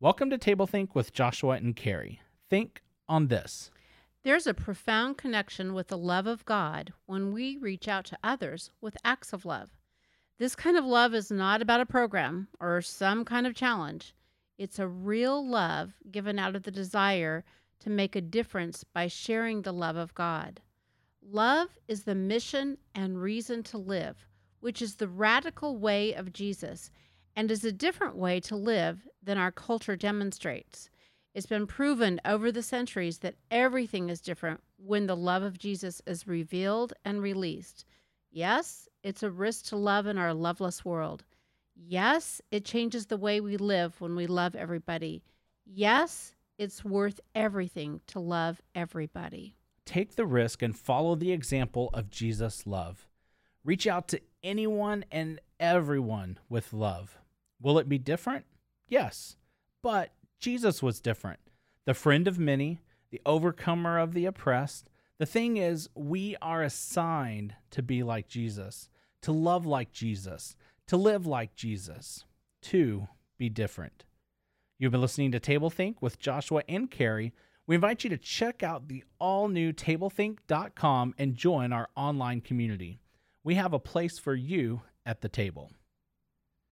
Welcome to Table Think with Joshua and Carrie. Think on this. There's a profound connection with the love of God when we reach out to others with acts of love. This kind of love is not about a program or some kind of challenge. It's a real love given out of the desire to make a difference by sharing the love of God. Love is the mission and reason to live, which is the radical way of Jesus and is a different way to live than our culture demonstrates. It's been proven over the centuries that everything is different when the love of Jesus is revealed and released. Yes, it's a risk to love in our loveless world. Yes, it changes the way we live when we love everybody. Yes, it's worth everything to love everybody. Take the risk and follow the example of Jesus' love. Reach out to anyone and everyone with love. Will it be different? Yes, but Jesus was different. The friend of many, the overcomer of the oppressed. The thing is, we are assigned to be like Jesus, to love like Jesus, to live like Jesus, to be different. You've been listening to Table Think with Joshua and Carrie. We invite you to check out the all-new tablethink.com and join our online community. We have a place for you at the table.